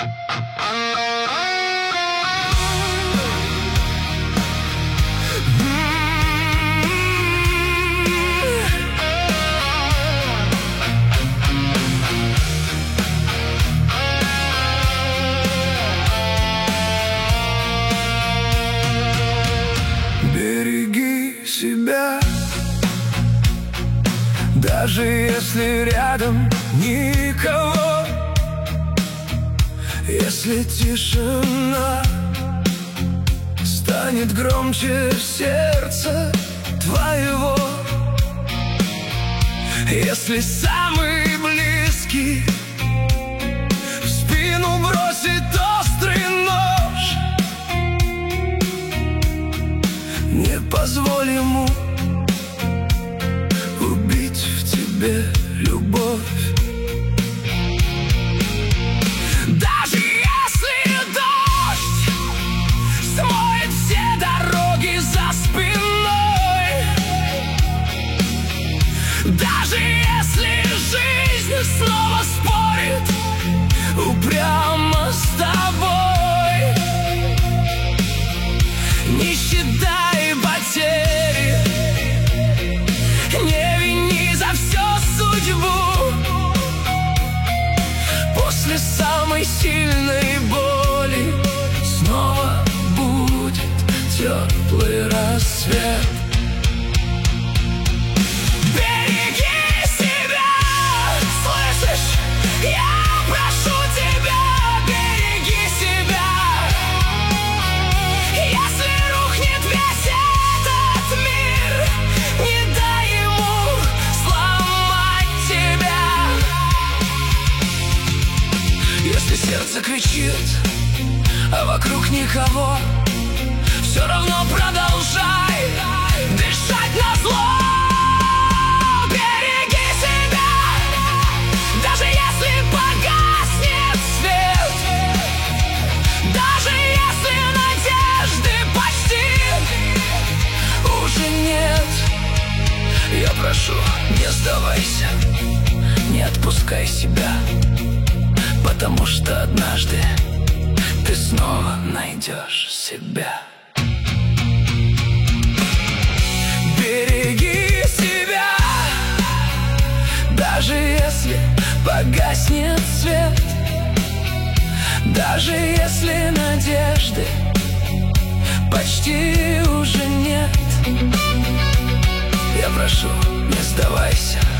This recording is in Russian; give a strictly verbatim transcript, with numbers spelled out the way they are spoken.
Береги себя, даже если рядом никого, если тишина станет громче сердца твоего, если самый близкий в спину бросит острый нож, не позволь ему убить в тебе любовь. Даже если дождь смоет все дороги за спиной, даже если жизнь снова спорит упрямо с тобой, не считай потери, не вини за все судьбу. После самой сильной боли снова будет теплый рассвет. Береги себя, слышишь? Я прошу тебя, береги себя. Если рухнет весь этот мир, не дай ему сломать тебя. Если сердце кричит, а вокруг никого, все равно продолжай дышать назло. Береги себя, даже если погаснет свет, даже если надежды почти уже нет. Я прошу, не сдавайся, не отпускай себя, потому что однажды ты снова найдешь себя. Береги себя, даже если погаснет свет, даже если надежды почти уже нет. Я прошу, не сдавайся,